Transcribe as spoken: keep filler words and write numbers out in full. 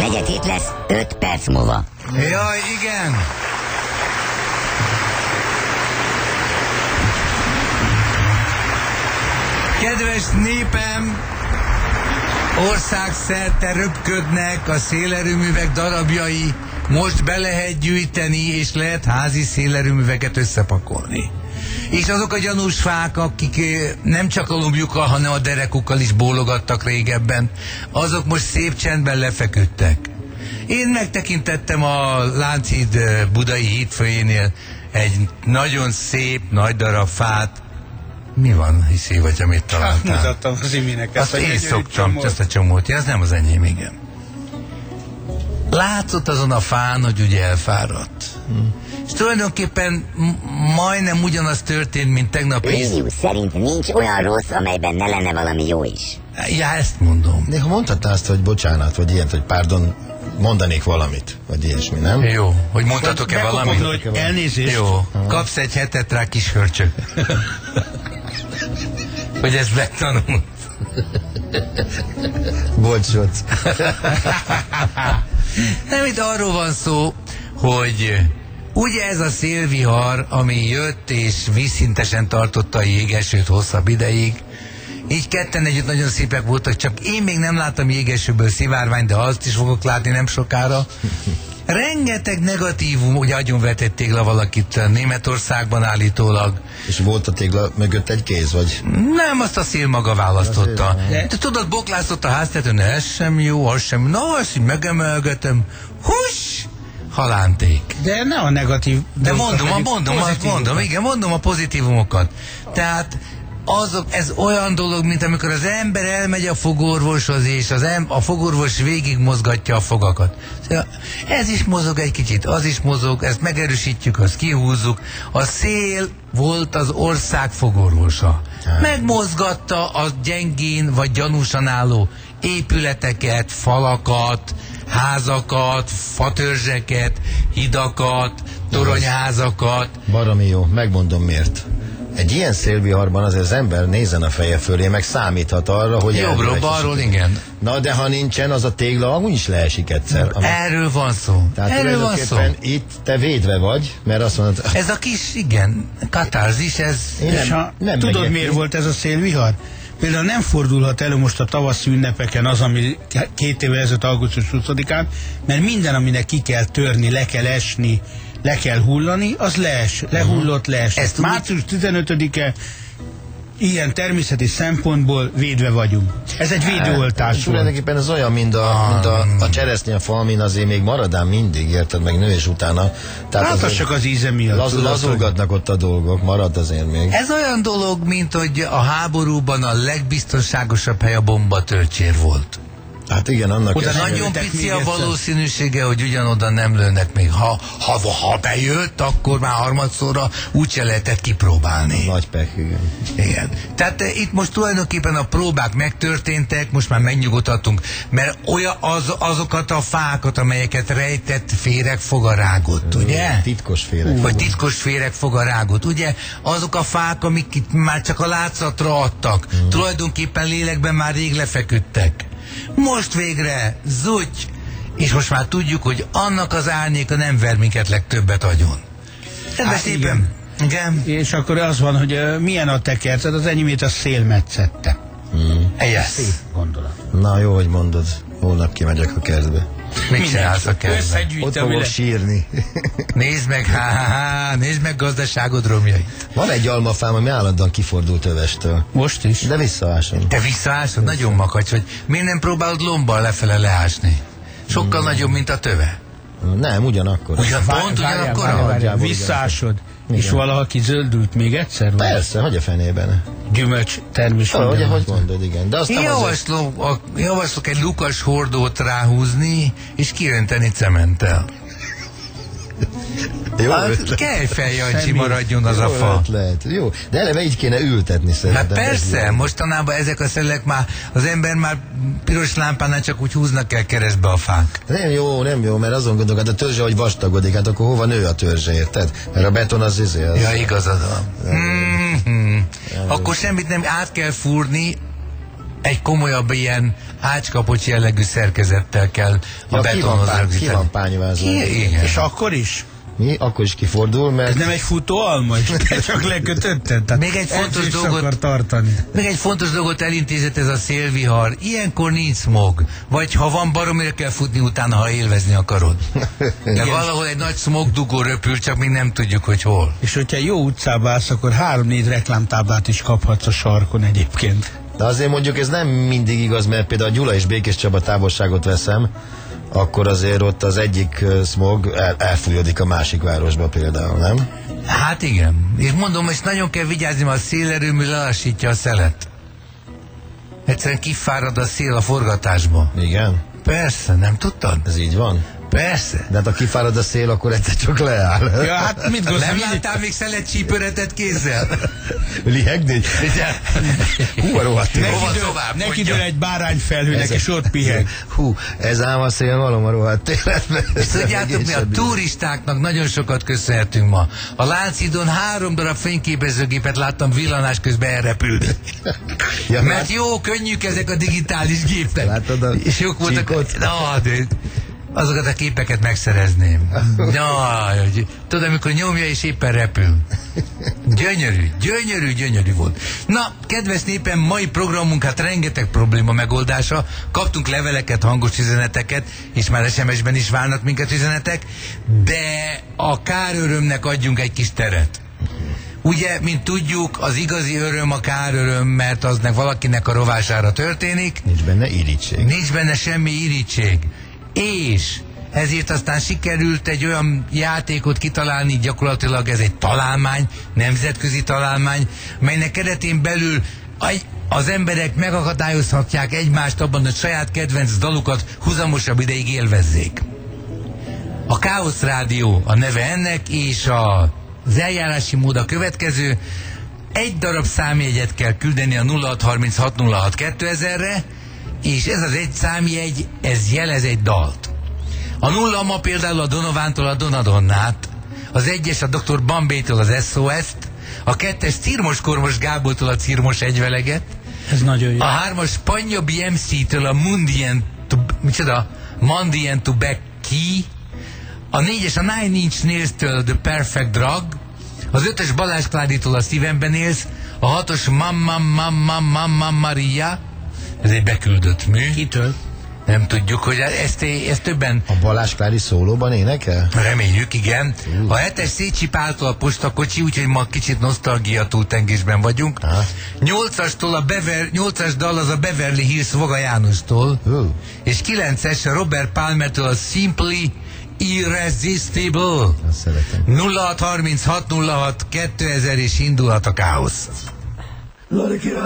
negyed hét lesz öt perc múlva. Jaj, igen! Kedves népem, országszerte röpködnek a szélerőművek darabjai, most be lehet gyűjteni, és lehet házi szélerőműveket összepakolni. És azok a gyanús fák, akik nem csak a lombjukkal, hanem a derekukkal is bólogattak régebben, azok most szép csendben lefeküdtek. Én megtekintettem a Lánchíd budai hídfőjénél egy nagyon szép, nagy darab fát. Mi van, hiszi, vagy amit találtál? Hát mutattam az iminek. Azt én szoktam, ezt a csomót. Ja, ez nem az enyém, igen. Látszott azon a fán, hogy ugye elfáradt. Hmm. És tulajdonképpen majdnem ugyanaz történt, mint tegnap. Lénius szerint nincs olyan rossz, amelyben ne lenne valami jó is. Ja, ezt mondom. De ha mondhatná azt, hogy bocsánat, vagy ilyet, hogy pardon, mondanék valamit, vagy ilyesmi, nem? Jó, hogy mondhatok-e valamit? Hogy elnézést. Jó, kapsz egy hetet rá, kis hörcsök. Hogy ezt megtanult. Bocsot. Nem, itt arról van szó, hogy ugye ez a szélvihar, ami jött és vízszintesen tartotta a jégesőt hosszabb ideig, így ketten együtt nagyon szépek voltak, csak én még nem láttam jégesőből szivárvány, de azt is fogok látni nem sokára. Rengeteg negatívum, ugye agyonvetett tégla valakit Németországban állítólag. És volt a tégla mögött egy kéz, vagy? Nem, azt a szél maga választotta. De tudod, boklászott a háztetőn, ez sem jó, az sem. Na, azt így megemelgetem. Hús! Halánték. De ne a negatív. De mondom, mondom, azt mondom, igen, mondom a pozitívumokat. Tehát azok, ez olyan dolog, mint amikor az ember elmegy a fogorvoshoz, és az em, a fogorvos végig mozgatja a fogakat. Ez is mozog egy kicsit, az is mozog, ezt megerősítjük, azt kihúzzuk. A szél volt az ország fogorvosa. Megmozgatta a gyengén vagy gyanúsan álló épületeket, falakat, házakat, fatörzseket, hidakat, toronyházakat. Baromi jó, megmondom miért. Egy ilyen szélviharban azért az ember nézzen a feje fölé, meg számíthat arra, hogy... Jobbról, balról, igen. Na, de ha nincsen, az a tégla amúgy is leesik egyszer. Ami... Erről van szó. Tehát Erről van szó. Itt te védve vagy, mert azt mondod... Ez a kis, igen, katarzis, ez... Én nem, ha, nem tudod, megyek, miért volt ez a szélvihar? Például nem fordulhat elő most a tavaszi ünnepeken az, ami két évvel ezelőtt augusztus huszadikán, mert minden, aminek ki kell törni, le kell esni, le kell hullani, az lees, lehullott, leesett. Ezt március tizenötödike ilyen természeti szempontból védve vagyunk. Ez egy védőoltás volt. Tulajdonképpen ez olyan, mint a, mint a, a cseresznye amin azért még maradán mindig, érted, meg nő és utána. Tehát hát az csak az íze miatt. Laz, lazulgatnak ott a dolgok, marad azért még. Ez olyan dolog, mint hogy a háborúban a legbiztonságosabb hely a bombatölcsér volt. Hát igen, annak oda nagyon pici a valószínűsége, hogy ugyanoda nem lőnek még. Ha, ha, ha bejött, akkor már harmadszorra úgyse lehetett kipróbálni. Nagy pek, igen. Igen. Tehát e, itt most tulajdonképpen a próbák megtörténtek, most már megnyugodhatunk, mert olyan az, azokat a fákat, amelyeket rejtett féregfog a rágott, ugye? Titkos féregfog. Vagy titkos féregfog a rágott, ugye? Azok a fák, amik itt már csak a látszatra adtak, hmm. tulajdonképpen lélekben már rég lefeküdtek. Most végre, zúgy, és most már tudjuk, hogy annak az árnyéka nem ver minket legtöbbet agyon. Hát igen. igen. És akkor az van, hogy uh, milyen a tekerced, az enyémét a szél metszette. Hmm. Yes. Szép gondolat. Na jó, hogy mondod, holnap kimegyek a kertbe. Mit csinálsz a kertbe? Ott fogok sírni. Nézd meg, há, há, há, nézd meg gazdaságod romjai. Van egy almafám, ami állandóan kifordult övestől. Most is? De visszaásom. Te visszaásod? Nagyon makacs vagy. Miért nem próbálod lombbal lefele leásni? Sokkal hmm. nagyobb, mint a töve. Nem, ugyanakkor. Ugyan, pont ugyanakkor? Visszaásod. És valaha kizöldült még egyszer? Vagy? Persze, hogy a fenében. Gyümölcs termés. Ahogy, hogy mondod, igen. De Én javaslom, a, javaslok egy lukas hordót ráhúzni, és kiönteni cementtel. Jó hát, Kejfejancsi maradjon az jó a fa. Lehet. Jó, de eleve így kéne ültetni szerintem. Hát persze, mostanában ezek a szelek már, az ember már piros lámpánál csak úgy húznak el keresztbe a fák. Nem jó, nem jó, mert azon gondolok, hát a törzse, hogy vastagodik, hát akkor hova nő a törzse, érted? Mert a beton az izé. Az... Ja, igazad van. Mm-hmm. Akkor semmit nem, át kell fúrni, egy komolyabb ilyen ácskapocs jellegű szerkezettel kell a Ja, ki van, betonhoz pá, ki rögzíteni. van pányvázolva. Ki- Igen. És akkor is? Mi? Akkor is kifordul, mert... Ez nem egy futó alma is, te csak lekötötted. Tehát Még egy fontos edzést dolgot- akar tartani. Még egy fontos dolgot elintézett ez a szélvihar. Ilyenkor nincs smog. Vagy ha van, baromira kell futni utána, ha élvezni akarod. De valahol egy nagy smogdugó röpül, csak még nem tudjuk, hogy hol. És hogyha jó utcába állsz, akkor három-négy reklámtáblát is kaphatsz a sarkon egyébként. De azért mondjuk ez nem mindig igaz, mert például a Gyula és Békés Csaba távolságot veszem, akkor azért ott az egyik uh, smog el, elfújodik a másik városba például, nem? Hát igen. És mondom, és nagyon kell vigyázni, mert a szélerőmű lelassítja a szelet. Egyszerűen kifárad a szél a forgatásba. Igen? Persze, nem tudtad? Ez így van? Persze. De hát ha kifárad a szél, akkor egyszer csak leáll. Ja, hát mit gondolsz? Nem láttál még szelet csípőretet kézzel? Lihegni? Hú, a rohadt Neki élet. Hova Neki tovább, dől, neki mondja. dől egy bárányfelhőnek, és ott piheg. Hú, ez ám a szél valom a rohadt életben. És tudjátok mi, a turistáknak nagyon sokat köszönhetünk ma. A Lánchídon három darab fényképezőgépet láttam villanás közben elrepülni. Ja, Mert jó, könnyűk ezek a digitális gépek. Látod a És jók voltak. csíkot? Na, de azokat a képeket megszerezném. Jaj, tudod, amikor nyomja és éppen repül. Gyönyörű, gyönyörű, gyönyörű volt. Na, kedves népem, mai programunk hát rengeteg probléma megoldása. Kaptunk leveleket, hangos üzeneteket, és már es em es-ben is várnak minket üzenetek, de a kárörömnek adjunk egy kis teret. Ugye, mint tudjuk, az igazi öröm a káröröm, mert aznak valakinek a rovására történik. Nincs benne irítség. Nincs benne semmi irítség. És ezért aztán sikerült egy olyan játékot kitalálni, gyakorlatilag ez egy találmány, nemzetközi találmány, melynek keretén belül az emberek megakadályozhatják egymást abban, hogy saját kedvenc dalukat huzamosabb ideig élvezzék. A Káosz Rádió a neve ennek, és a, az eljárási mód a következő. Egy darab számjegyet kell küldeni a nulla hat harminchat nulla hat kétezer-re, és ez az egy számjegy, ez jelez egy dalt. A nulla ma például a Donovántól a Donadonnát, az egyes a doktor Bambétől az es o es-t, a kettes Cirmos Kormos Gábortól a Cirmos egyveleget, Ez nagyon jó. a hármas Panya bé em cé-től a Mundien to, micsoda? Mandien to Back Key, a négyes a Nine Inch Nails-től The Perfect Drug, az ötös Balázs Kláditól a Szívemben élsz, a hatos Mamma Mamma Mamma Maria, ez egy beküldött mű. Kitől? Nem tudjuk, hogy ezt, ezt többen A Balázs Klári szólóban énekel? reméljük, igen. A hetes Szécsi Páltól a postakocsi, úgyhogy ma kicsit nosztalgia túltengésben vagyunk. Ha. Nyolcastól a Bever, nyolcas dal az a Beverly Hills Voga Jánostól. Hú. És kilences a Robert Palmertől a Simply Irresistible. Azt szeretem. nulla hat harminchat nulla hat kétezer és indulhat a káosz.